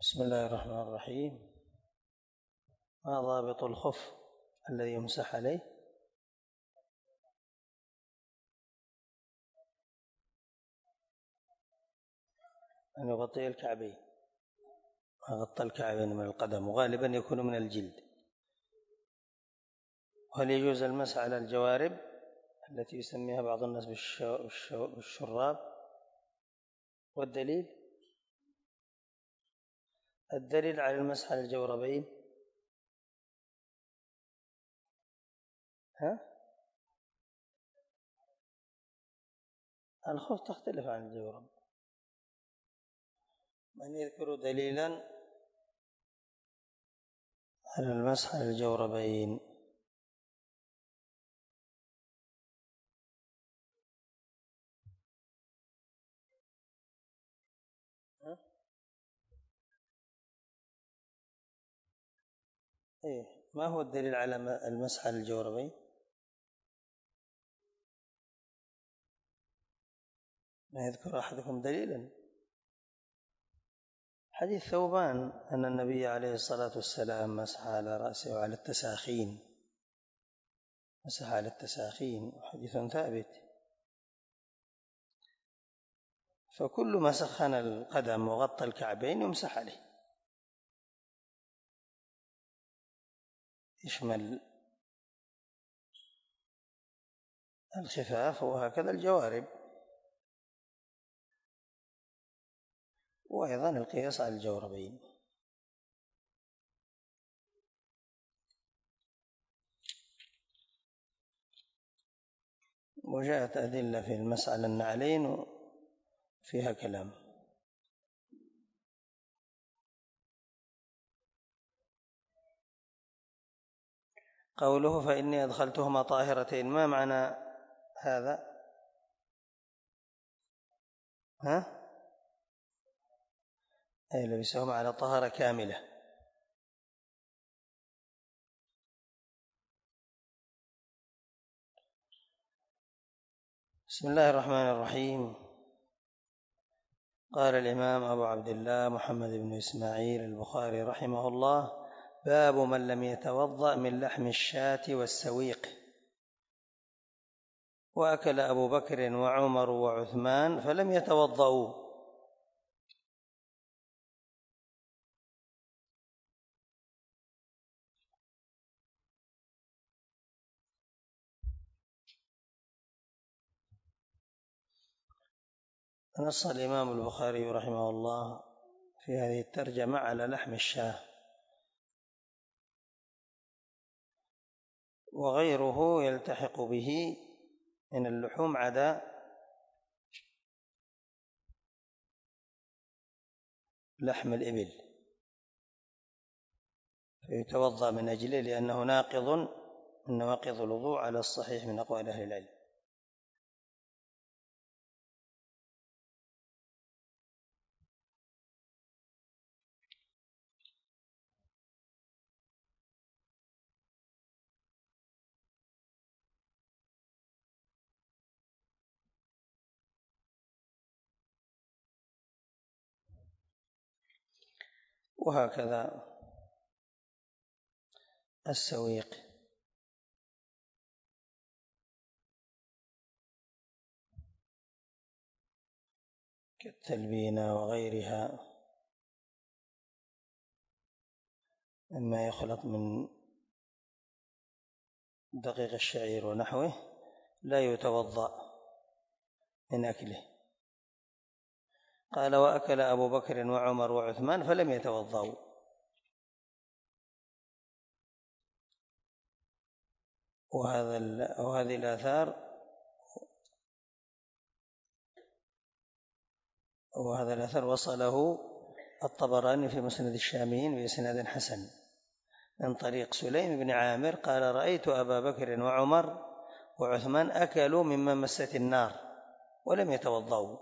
بسم الله الرحمن الرحيم. ما ضابط الخف الذي يمسح عليه؟ أن يغطي الكعبين، غطى الكعبين من القدم، وغالبا يكون من الجلد. وهل يجوز المسح على الجوارب التي يسميها بعض الناس بالشراب؟ والدليل؟ الدليل على المسح على الجوربين الخف تختلف عن الجورب. من يذكر دليلا على المسح على الجوربين؟ ما هو الدليل على المسح على الجوربين؟ ما يذكر أحدكم دليلا؟ حديث ثوبان أن النبي عليه الصلاة والسلام مسح على رأسه وعلى التساخين، مسح على التساخين، حديث ثابت. فكل ما سخن القدم وغطى الكعبين يمسح عليه، يشمل الخفاف وهكذا الجوارب، وأيضا القياس على الجوربين. وجاءت أدلة في المسح على النعلين وفيها كلام. قوله فإني أدخلتهما طاهرتين، ما معنى هذا؟ أي لبسهما على طهارة كاملة. بسم الله الرحمن الرحيم. قال الإمام أبو عبد الله محمد بن إسماعيل البخاري رحمه الله: باب من لم يتوضأ من لحم الشاة والسويق. وأكل أبو بكر وعمر وعثمان فلم يتوضأوا. نص الإمام البخاري رحمه الله في هذه الترجمة على لحم الشاة، وغيره يلتحق به من اللحوم عدا لحم الإبل، فيتوضأ من أجله لأنه ناقض من نواقض الوضوء على الصحيح من أقوال أهل العلم. وهكذا السويق كالتلبينة وغيرها مما يخلط من دقيق الشعير ونحوه لا يتوضأ من أكله. قال: وأكل أبو بكر وعمر وعثمان فلم يتوضأوا. وهذه الآثار وهذا الأثر وصله الطبراني في مسند الشاميين بإسناد حسن من طريق سليم بن عامر قال: رأيت أبا بكر وعمر وعثمان أكلوا مما مست النار ولم يتوضأوا،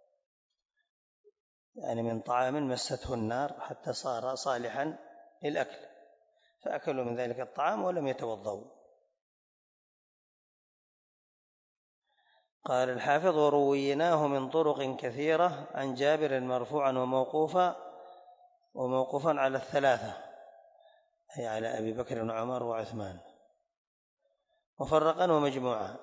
يعني من طعام مسته النار حتى صار صالحا للأكل، فأكلوا من ذلك الطعام ولم يتوضأوا. قال الحافظ: ورويناه من طرق كثيرة عن جابر مرفوعا وموقوفا وموقوفا على الثلاثة، أي على أبي بكر وعمر وعثمان، مفرقا ومجموعا.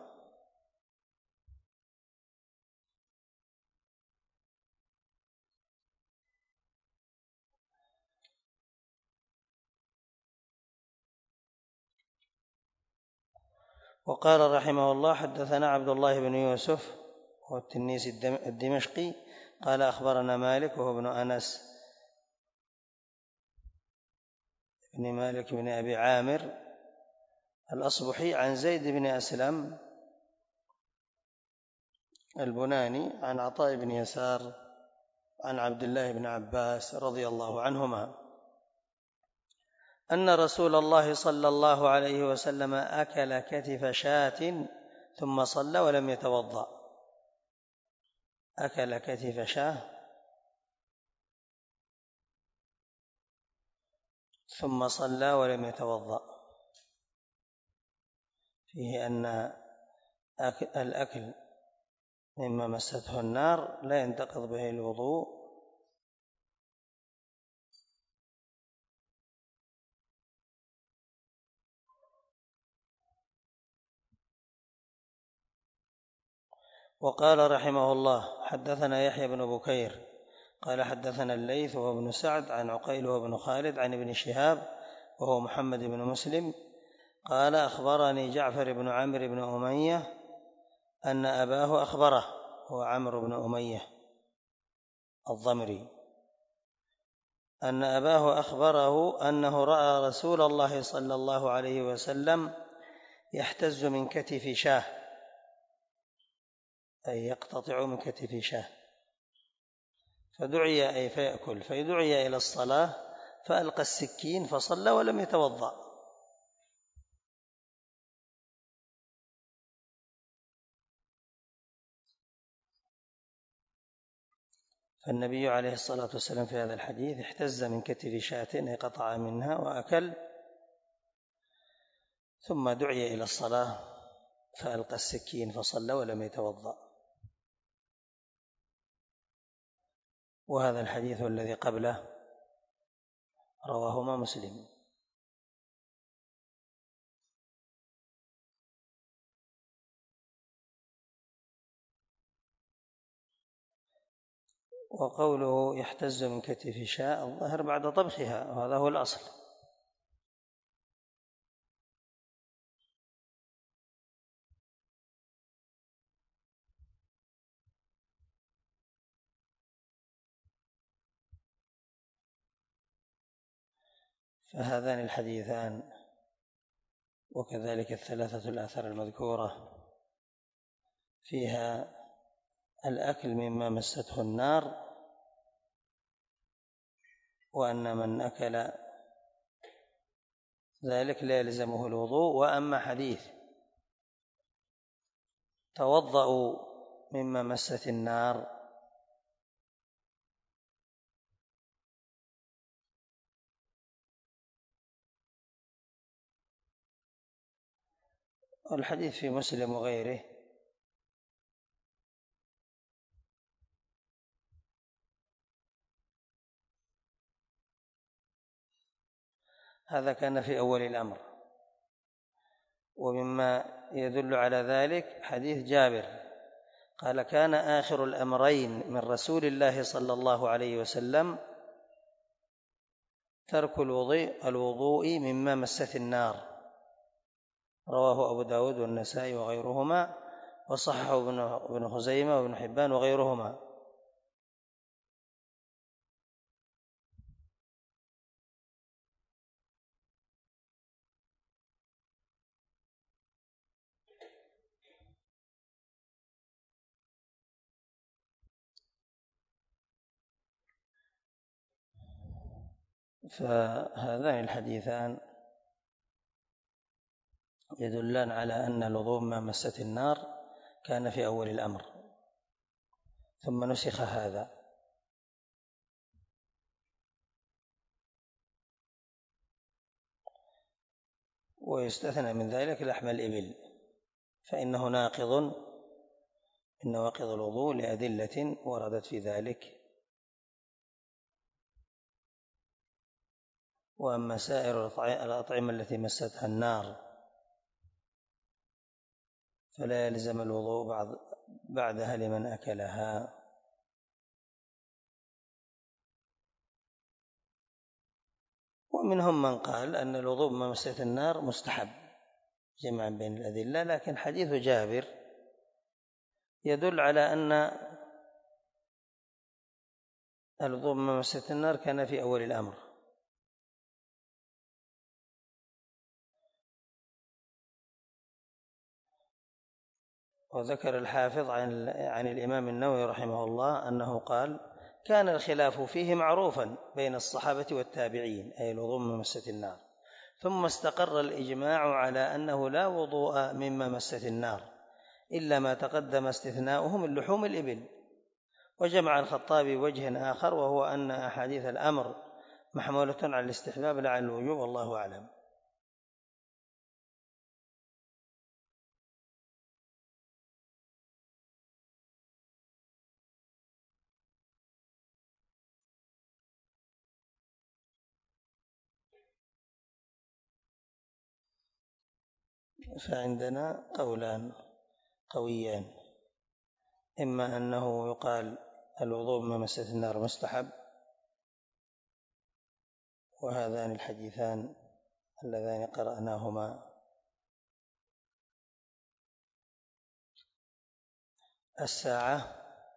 وقال رحمه الله: حدثنا عبد الله بن يوسف هو التنيسي الدمشقي قال أخبرنا مالك وهو ابن أنس بن مالك بن أبي عامر الأصبحي عن زيد بن أسلم البناني عن عطاء بن يسار عن عبد الله بن عباس رضي الله عنهما أن رسول الله صلى الله عليه وسلم أكل كتف شاة ثم صلى ولم يتوضأ. أكل كتف شاة ثم صلى ولم يتوضأ، فيه أن الأكل مما مسته النار لا ينتقض به الوضوء، وقال رحمه الله: حدثنا يحيى بن بكير قال حدثنا الليث وهو ابن سعد عن عقيل وابن خالد عن ابن شهاب وهو محمد بن مسلم قال أخبرني جعفر بن عمرو بن أمية أن أباه أخبره، هو عمرو بن أمية الضمري، أن أباه أخبره أنه رأى رسول الله صلى الله عليه وسلم يحتز من كتف شاه، أي يقتطع من كتف شاه، فدعي أي فيأكل، فدعي إلى الصلاة فألقى السكين فصلى ولم يتوضأ. فالنبي عليه الصلاة والسلام في هذا الحديث احتز من كتف شاة أي قطع منها وأكل، ثم دعي إلى الصلاة فألقى السكين فصلى ولم يتوضأ. وهذا الحديث الذي قبله رواهما مسلم. وقوله يحتز من كتف شاة الظاهر بعد طبخها، وهذا هو الأصل. فهذان الحديثان وكذلك الثلاثة الآثار المذكورة فيها الأكل مما مسته النار، وأن من أكل ذلك لا يلزمه الوضوء. وأما حديث توضأوا مما مست النار الحديث في مسلم وغيره هذا كان في أول الأمر. ومما يدل على ذلك حديث جابر قال: كان آخر الأمرين من رسول الله صلى الله عليه وسلم ترك الوضوء مما مست النار، رواه أبو داود والنسائي وغيرهما، وصححه ابن خزيمة وابن حبان وغيرهما. فهذان الحديثان يدلان على أن الوضوء ما مست النار كان في أول الأمر، ثم نسخ هذا. ويستثنى من ذلك لحم الإبل، فإنه ناقض من نواقض الوضوء لأدلة وردت في ذلك. وأما سائر الأطعمة التي مستها النار فلا يلزم الوضوء بعدها لمن أكلها. ومنهم من قال أن الوضوء بما مست النار مستحب جمعا بين الأدلة، لكن حديث جابر يدل على أن الوضوء بما مست النار كان في أول الأمر. وذكر الحافظ عن الإمام النووي رحمه الله أنه قال: كان الخلاف فيه معروفا بين الصحابة والتابعين، أي الوضوء من مسة النار، ثم استقر الإجماع على أنه لا وضوء مما مسة النار إلا ما تقدم استثناؤه من لحوم الإبل. وجمع الخطابي وجه آخر، وهو أن أحاديث الأمر محمولة على الاستحباب لا على الوجوب، والله أعلم. فعندنا قولان قويان: إما أنه يقال الوضوء بما مست النار مستحب، وهذان الحديثان اللذان قرأناهما الساعة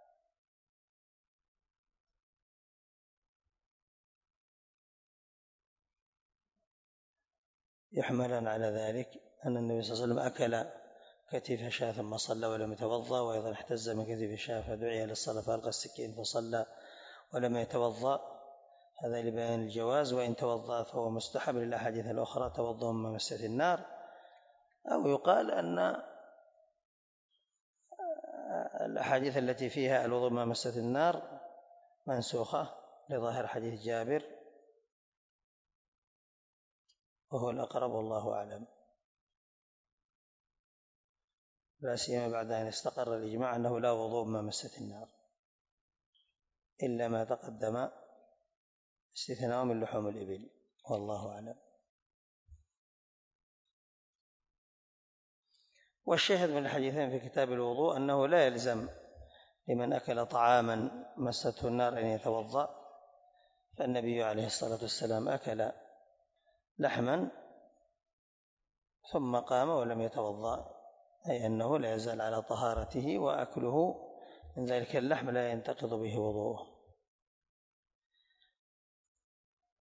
يحملان على ذلك أن النبي صلى الله عليه وسلم أكل كتف شاة ثم صلى ولم يتوضأ، وأيضا احتز من كتف شاة فدعي للصلاة فألقى السكين فصلى ولم يتوضأ، هذا لبيان الجواز، وإن توضأ فهو مستحب للأحاديث الأخرى توضأ مما مست النار. أو يقال أن الأحاديث التي فيها الوضوء مما مست النار منسوخة لظاهر حديث جابر، وهو الأقرب والله أعلم، لا سيما بعد أن استقر الإجماع أنه لا وضوء مما مست النار إلا ما تقدم استثناء من لحوم الإبل، والله أعلم. والشاهد من الحديثين في كتاب الوضوء أنه لا يلزم لمن أكل طعاما مسته النار أن يتوضأ، فالنبي عليه الصلاة والسلام أكل لحما ثم قام ولم يتوضأ، أي أنه لا يزال على طهارته، وأكله من ذلك اللحم لا ينتقض به وضوءه.